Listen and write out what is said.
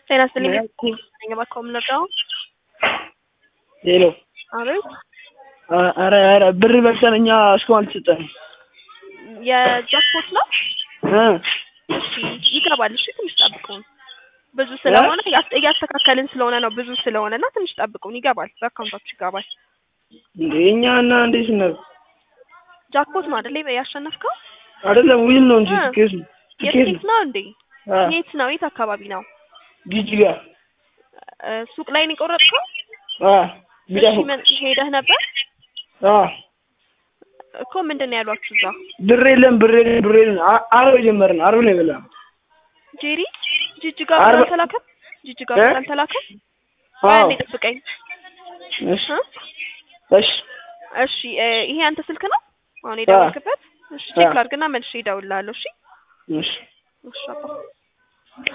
ጤና ይስጥልኝ ነኝ ባኮም ነው ሄሎ አቤት አረ ብር በልተንኛ እስካሁን አልተሰጠንም የጃክፖት ነው እሺ ይገባል እሺ ትንሽ ጠብቁን ብዙ ስለሆነ ያስተካከልን ስለሆነ ነው ብዙ ስለሆነና ትንሽ ጠብቁን ይገባል በአካውንታችሁ ይገባል እንደኛና እንዴት ነው ጃክፖት ነው አይደል ያሸነፍከው አይደለም ዊል ነው እንጂ የት ነው እንዴ የት ነው የት አካባቢ ነው ጂጂጋ ሱቅ ላይ ነው ቆረጥከው ቢዳሁ ሄደህ ነበር እኮ ምንድነው ያሏችሁ እዛ ብር የለም አርብ ጀመርን አርብ ነው የበላው ጄሪ ጂጂጋ ተላከ ጂጂጋ ተላከ አንዴ ጥብቀኝ እሺ ይሄ አንተ ስልክ ነው አሁን የደወልክበት እሺ ቼክ ላድርግና መልሼ እደውልልሃለሁ እሺ እሺ አባ